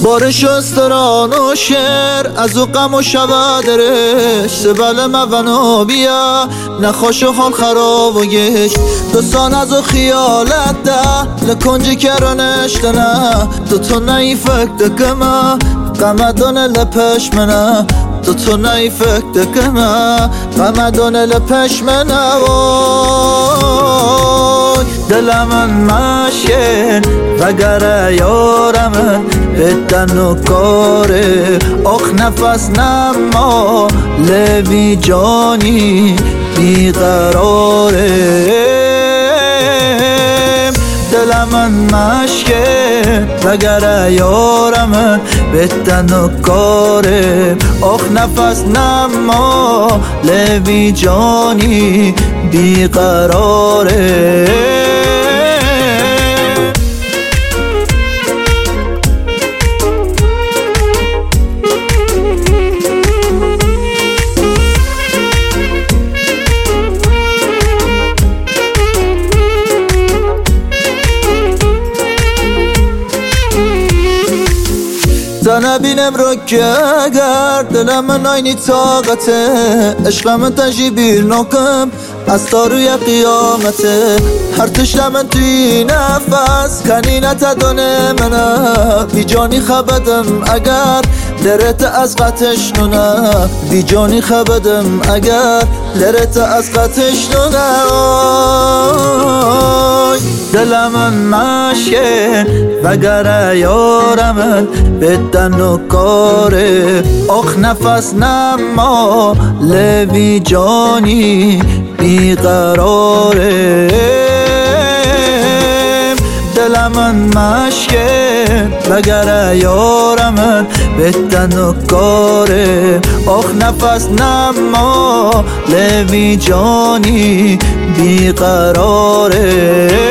بارش و استران و شعر از او غم و شبادرش سبل مونو بیا نخوش و حال خراب و گش دوستان از او خیالت ده لکنجی کرنش دنه تو نی فکر دکمه قمدان لپش منه تو نی فکر دکمه قمدان لپش منه دلمن مشکن وگر یارمن بدن و کاره آخ نفس نما لبی جانی بیقراره دلمن مشکن وگر یارمن بدن و کاره آخ نفس نما لبی جانی بیقراره زنه بینم رو که اگر دلم من آینی طاقته عشقم تجیبیر نکم از تا روی قیامته هر تشت من توی نفس کنینت دانه منه بی جانی خبدم اگر لرت از قطش نونه بی جانی خبدم اگر لرت از قطش نونه دلم مشکن وگر یارمن بدن و کاره آخ نفس نما لبی جانی بیقراره دلم مشکن وگر یارمن بدن و کاره آخ نفس نما لبی جانی بیقراره